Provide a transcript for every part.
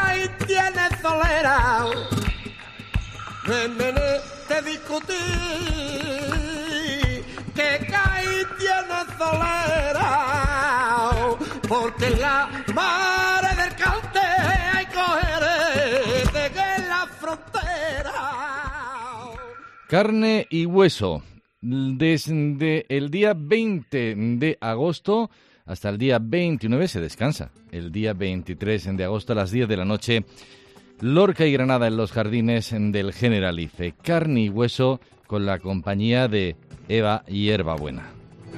cae tienes solera. Nene, te discutí que cae tienes solera, porque la madre del cante hay coger de que la frontera. Carne y hueso. Desde el día 20 de agosto hasta el día 29 se descansa. El día 23 de agosto a las 10 de la noche, Lorca y Granada en los jardines del Generalife. Carne y hueso con la compañía de Eva Hierbabuena.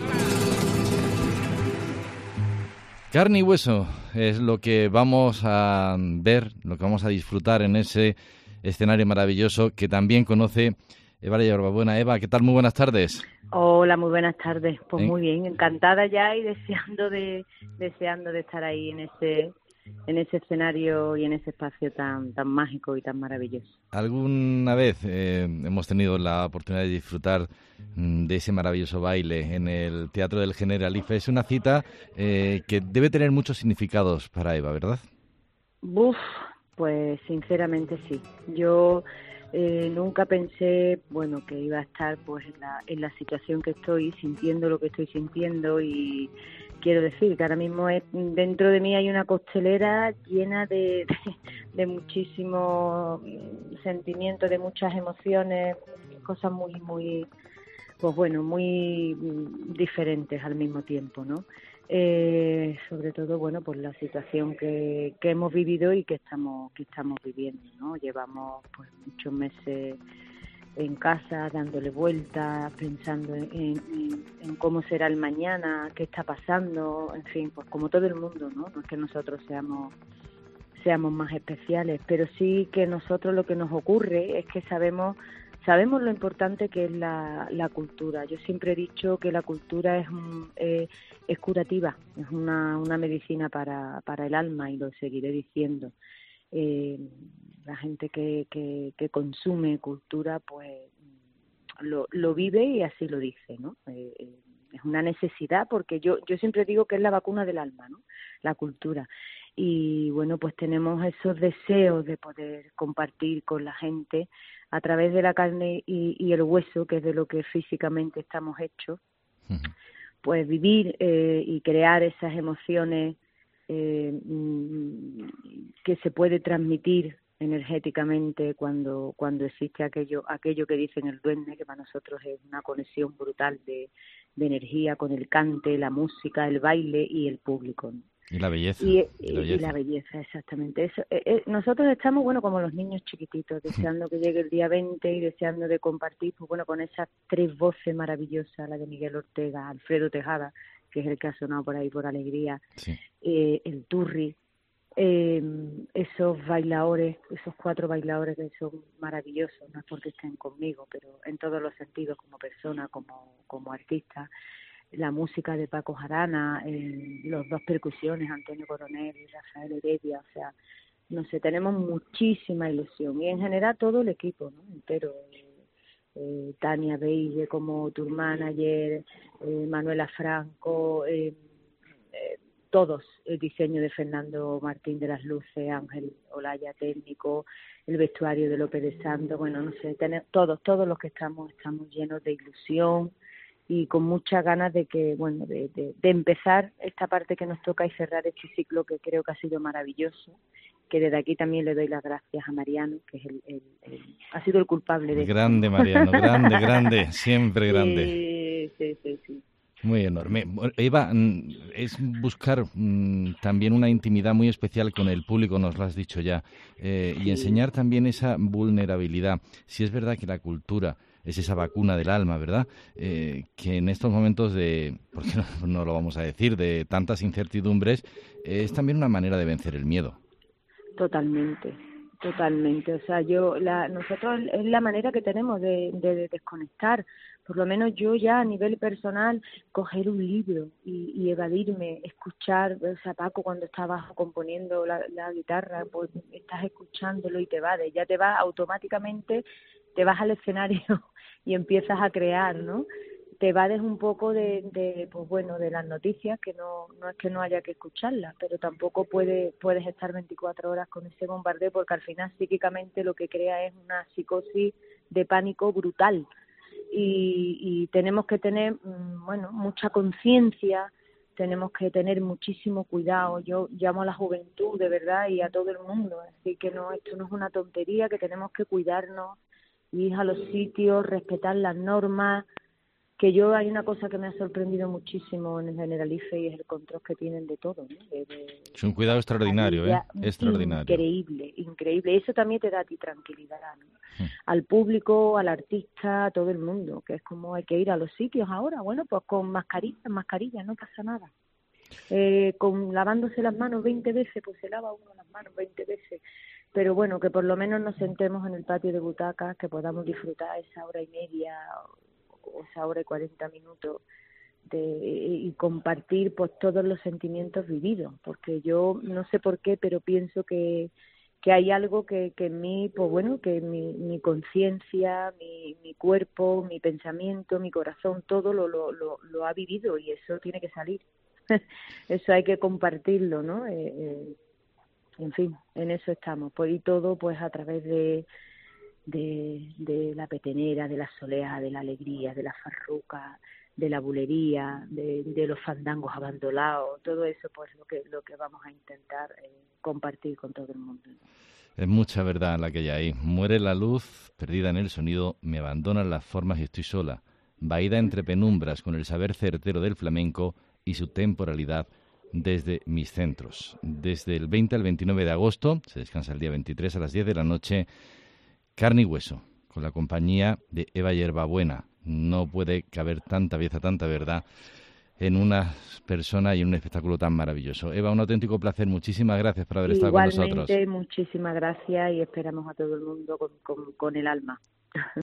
Carne y hueso es lo que vamos a ver, lo que vamos a disfrutar en ese escenario maravilloso que también conoce Eva Hierbabuena. Eva, ¿qué tal? Muy buenas tardes. Hola, muy buenas tardes. Pues muy bien, encantada ya y deseando de estar ahí en ese escenario y en ese espacio tan mágico y tan maravilloso. ¿Alguna vez hemos tenido la oportunidad de disfrutar de ese maravilloso baile en el Teatro del Generalife? Es una cita que debe tener muchos significados para Eva, ¿verdad? Pues sinceramente sí. Yo nunca pensé, que iba a estar pues en la situación que estoy, sintiendo lo que estoy sintiendo, y quiero decir que ahora mismo dentro de mí hay una costelera llena de muchísimos sentimientos, de muchas emociones, cosas muy muy diferentes al mismo tiempo, ¿no? Sobre todo, por la situación que hemos vivido y que estamos viviendo, ¿no? Llevamos pues muchos meses en casa, dándole vueltas, pensando en cómo será el mañana, qué está pasando, en fin, pues como todo el mundo, ¿no? No es que nosotros seamos más especiales, pero sí que nosotros lo que nos ocurre es que sabemos lo importante que es la cultura. Yo siempre he dicho que la cultura es curativa, es una medicina para el alma, y lo seguiré diciendo. La gente que consume cultura pues lo vive y así lo dice, ¿no? Es una necesidad, porque yo siempre digo que es la vacuna del alma, ¿no? La cultura. Y pues tenemos esos deseos de poder compartir con la gente a través de la carne y el hueso, que es de lo que físicamente estamos hechos. Uh-huh. Pues vivir y crear esas emociones que se puede transmitir energéticamente cuando existe aquello que dicen el duende, que para nosotros es una conexión brutal de energía con el cante, la música, el baile y el público, ¿no? Y la belleza. Y la belleza, exactamente. Eso, nosotros estamos, como los niños chiquititos, deseando que llegue el día 20 y deseando de compartir, pues con esas tres voces maravillosas, la de Miguel Ortega, Alfredo Tejada, que es el que ha sonado por ahí por Alegría, sí. El Turri, esos bailadores, esos 4 bailadores que son maravillosos, no es porque estén conmigo, pero en todos los sentidos, como persona, como artista. La música de Paco Jarana, los 2 percusiones, Antonio Coronel y Rafael Heredia, o sea, no sé, tenemos muchísima ilusión, y en general todo el equipo, ¿no? Entero, Tania Beille como tour manager, Manuela Franco, todos, el diseño de Fernando Martín de las Luces, Ángel Olaya técnico, el vestuario de López de Santo, no sé, todos los que estamos llenos de ilusión y con muchas ganas de que, de empezar esta parte que nos toca y cerrar este ciclo que creo que ha sido maravilloso, que desde aquí también le doy las gracias a Mariano, que es ha sido el culpable de grande esto. Mariano, grande, siempre grande. Sí. Muy enorme. Eva, es buscar también una intimidad muy especial con el público, nos lo has dicho ya, y enseñar también esa vulnerabilidad. Si es verdad que la cultura es esa vacuna del alma, ¿verdad? Que en estos momentos ¿por qué no lo vamos a decir?, de tantas incertidumbres, es también una manera de vencer el miedo. Totalmente. O sea, nosotros es la manera que tenemos de desconectar. Por lo menos yo ya a nivel personal, coger un libro y evadirme, escuchar, o sea, Paco cuando está abajo componiendo la guitarra, pues estás escuchándolo y te vas automáticamente, te vas al escenario y empiezas a crear, ¿no? te evades un poco pues bueno, de las noticias, que no es que no haya que escucharlas, pero tampoco puedes estar 24 horas con ese bombardeo, porque al final psíquicamente lo que crea es una psicosis de pánico brutal. Y tenemos que tener, bueno, mucha conciencia, tenemos que tener muchísimo cuidado. Yo llamo a la juventud, de verdad, y a todo el mundo, así que esto no es una tontería, que tenemos que cuidarnos, ir a los sitios, respetar las normas. Que hay una cosa que me ha sorprendido muchísimo en el Generalife, y es el control que tienen de todo, ¿no? Es un cuidado extraordinario, extraordinario. Increíble. Eso también te da a ti tranquilidad, ¿no? Al público, al artista, a todo el mundo, que es como hay que ir a los sitios ahora, bueno, pues con mascarilla, no pasa nada. Con lavándose las manos 20 veces, pues se lava uno las manos 20 veces. Pero bueno, que por lo menos nos sentemos en el patio de butacas, que podamos disfrutar esa hora y media o esa hora y 40 minutos y compartir pues todos los sentimientos vividos, porque yo no sé por qué, pero pienso que hay algo que en mí, pues bueno, que mi conciencia, mi cuerpo, mi pensamiento, mi corazón, todo lo ha vivido, y eso tiene que salir. Eso hay que compartirlo, ¿no? En fin, en eso estamos, pues, y todo pues a través de la petenera, de la soleá, de la alegría, de la farruca, de la bulería, de los fandangos abandonados, todo eso pues lo que vamos a intentar compartir con todo el mundo. Es mucha verdad la que hay ahí. Muere la luz, perdida en el sonido, me abandonan las formas y estoy sola, vaída entre penumbras con el saber certero del flamenco y su temporalidad desde mis centros. Desde el 20 al 29 de agosto, se descansa el día 23 a las 10 de la noche, Carne y Hueso, con la compañía de Eva Hierbabuena. No puede caber tanta belleza, tanta verdad en una persona y en un espectáculo tan maravilloso. Eva, un auténtico placer. Muchísimas gracias por haber estado con nosotros. Igualmente, muchísimas gracias, y esperamos a todo el mundo con el alma.